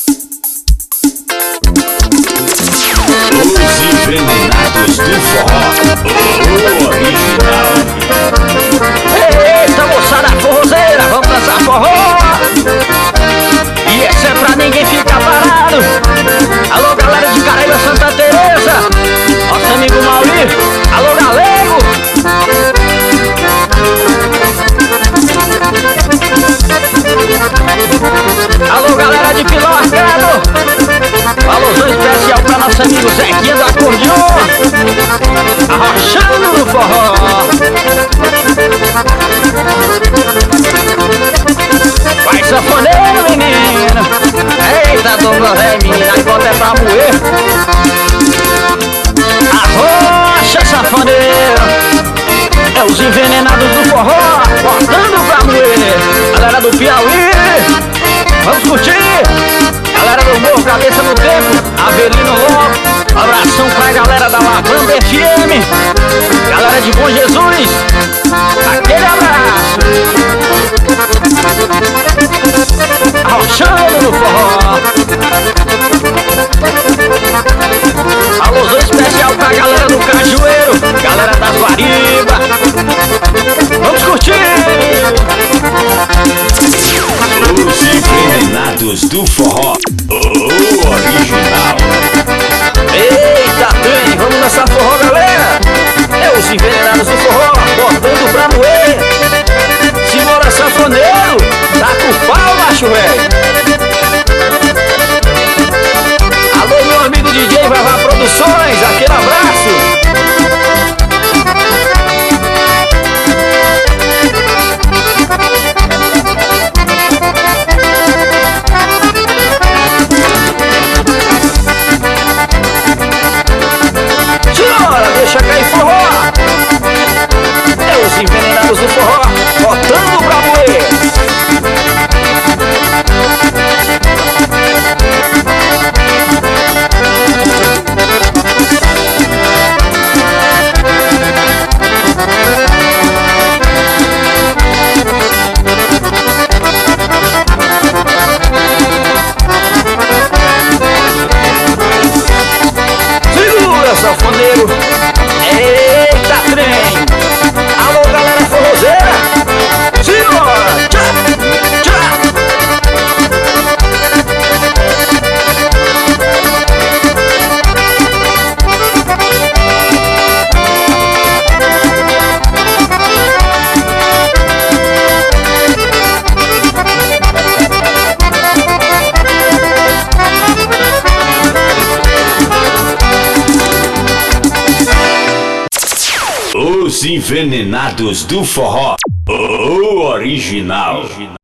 Os envenenados do forró, o original. Eita, moçada forrozeira, vamos dançar forró. E essa é pra ninguém ficar parado. Alô, galera de Caraíba, Santa Teresa, nosso amigo Mauri. Alô, galego. Alô, galera de Pilão Arcado. Alôzão especial pra nosso amigo Zequinha do acordeon, arrochando no forró. Vai sanfoneiro, menino. Eita, Douglas, menina, a bota é pra moer. Arrocha, sanfoneiro. É os envenenados do forró, botando pra moer. Galera do Piauí, vamos curtir. Galera do Morro, Cabeça no Tempo, Avelino Lobo. Abração pra galera da Lavanda FM. Galera de Bom Jesus, aquele abraço. Arrochando no forró. Alôzão especial pra galera do Cajueiro, galera das Guariba. Vamos curtir. Os envenenados do forró, o original. Eita, trem, vamos dançar forró, galera. É os envenenados do forró, botando pra moer. Simbora, sanfoneiro, tá com o pau, macho velho. Alô, meu amigo DJ Vavá Produções, aquele abraço. Deixa cair forró. É os envenenados do forró, botando pra moer. Segura, sanfoneiro. Eita, trem! Alô, galera forrozeira! Simbora! Tchá! Tchá! Os envenenados do forró, o original.